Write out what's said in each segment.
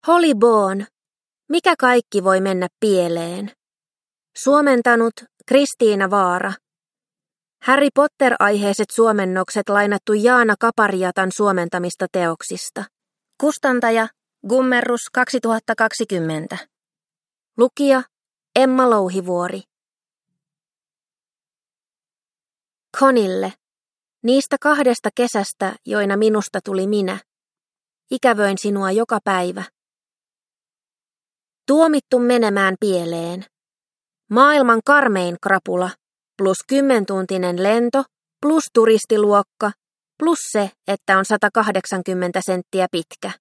Holly Bawn. Mikä kaikki voi mennä pieleen? Suomentanut Kristiina Vaara. Harry Potter-aiheiset suomennokset lainattu Jaana Kapariatan suomentamista teoksista. Kustantaja Gummerus 2020. Lukija Emma Louhivuori. Conille. Niistä 2 kesästä, joina minusta tuli minä. Ikävöin sinua joka päivä. Tuomittu menemään pieleen. Maailman karmein krapula, plus 10-tuntinen lento, plus turistiluokka, plus se, että on 180 senttiä pitkä.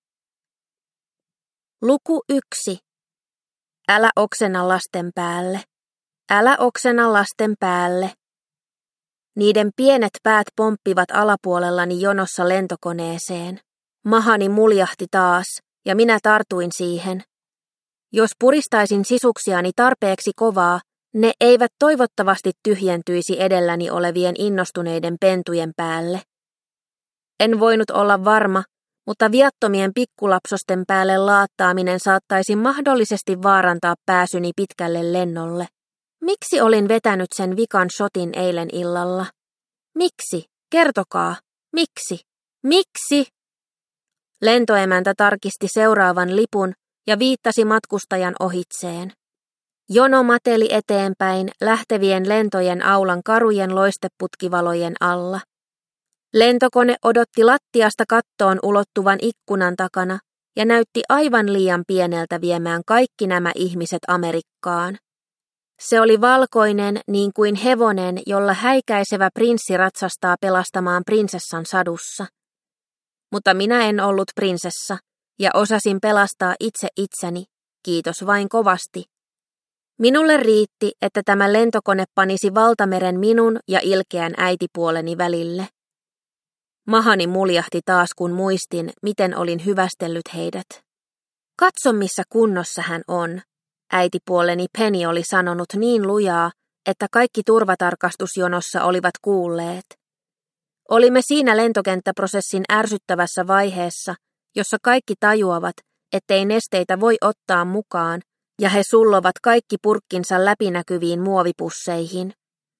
Luku 1. Älä oksena lasten päälle. Älä oksena lasten päälle. Niiden pienet päät pomppivat alapuolellani jonossa lentokoneeseen. Mahani muljahti taas, ja minä tartuin siihen. Jos puristaisin sisuksiani tarpeeksi kovaa, ne eivät toivottavasti tyhjentyisi edelläni olevien innostuneiden pentujen päälle. En voinut olla varma, mutta viattomien pikkulapsosten päälle laattaaminen saattaisi mahdollisesti vaarantaa pääsyni pitkälle lennolle. Miksi olin vetänyt sen vikan shotin eilen illalla? Miksi? Kertokaa. Miksi? Miksi? Lentoemäntä tarkisti seuraavan lipun ja viittasi matkustajan ohitseen. Jono mateli eteenpäin lähtevien lentojen aulan karujen loisteputkivalojen alla. Lentokone odotti lattiasta kattoon ulottuvan ikkunan takana ja näytti aivan liian pieneltä viemään kaikki nämä ihmiset Amerikkaan. Se oli valkoinen niin kuin hevonen, jolla häikäisevä prinssi ratsastaa pelastamaan prinsessan sadussa. Mutta minä en ollut prinsessa ja osasin pelastaa itse itseni, kiitos vain kovasti. Minulle riitti, että tämä lentokone panisi valtameren minun ja ilkeän äitipuoleni välille. Mahani muljahti taas, kun muistin, miten olin hyvästellyt heidät. Katso, missä kunnossa hän on, äitipuoleni Penny oli sanonut niin lujaa, että kaikki turvatarkastusjonossa olivat kuulleet. Olimme siinä lentokenttäprosessin ärsyttävässä vaiheessa, jossa kaikki tajuavat, ettei nesteitä voi ottaa mukaan, ja he sullovat kaikki purkkinsa läpinäkyviin muovipusseihin.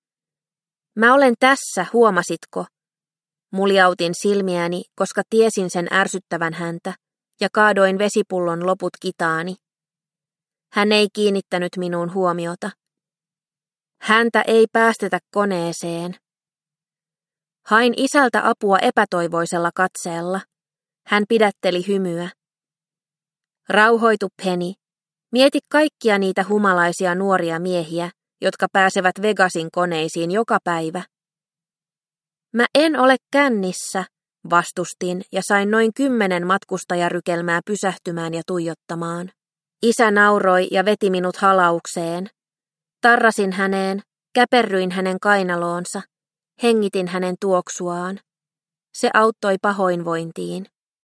Mä olen tässä, huomasitko? Muljautin silmiäni, koska tiesin sen ärsyttävän häntä, ja kaadoin vesipullon loput kitaani. Hän ei kiinnittänyt minuun huomiota. Häntä ei päästetä koneeseen. Hain isältä apua epätoivoisella katseella. Hän pidätteli hymyä. Rauhoitu, Penny. Mieti kaikkia niitä humalaisia nuoria miehiä, jotka pääsevät Vegasin koneisiin joka päivä. Mä en ole kännissä, vastustin ja sain noin 10 matkustajarykelmää pysähtymään ja tuijottamaan. Isä nauroi ja veti minut halaukseen. Tarrasin häneen, käperryin hänen kainaloonsa, hengitin hänen tuoksuaan. Se auttoi pahoinvointiin.